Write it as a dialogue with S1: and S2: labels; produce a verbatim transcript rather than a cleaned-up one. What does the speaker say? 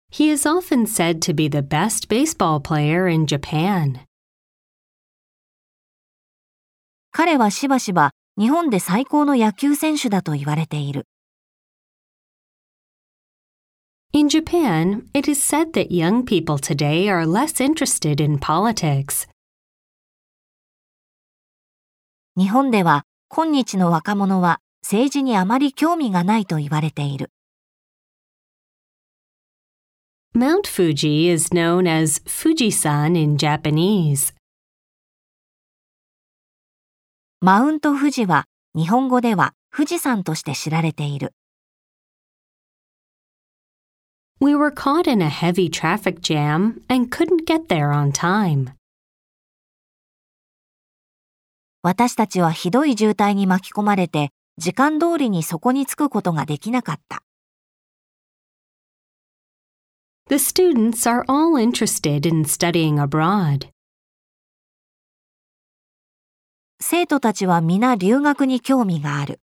S1: He is often said to be the best baseball player in Japan.
S2: 彼はしばしば日本で最高の野球選手だと言われている。
S1: In Japan, it is said that young people today are less interested in politics.
S2: 日本では今日の若者は政治にあまり興味がないと言われている。
S1: Mount Fuji is known as Fujisan in Japanese.
S2: マウント富士は日本語では富士山として知られている。
S1: We were caught in a heavy traffic jam and couldn't get there on time.
S2: 私たちはひどい渋滞に巻き込まれて、時間通りにそこに着くことができなかった。
S1: The students are all interested in studying abroad.
S2: 生徒たちは皆留学に興味がある。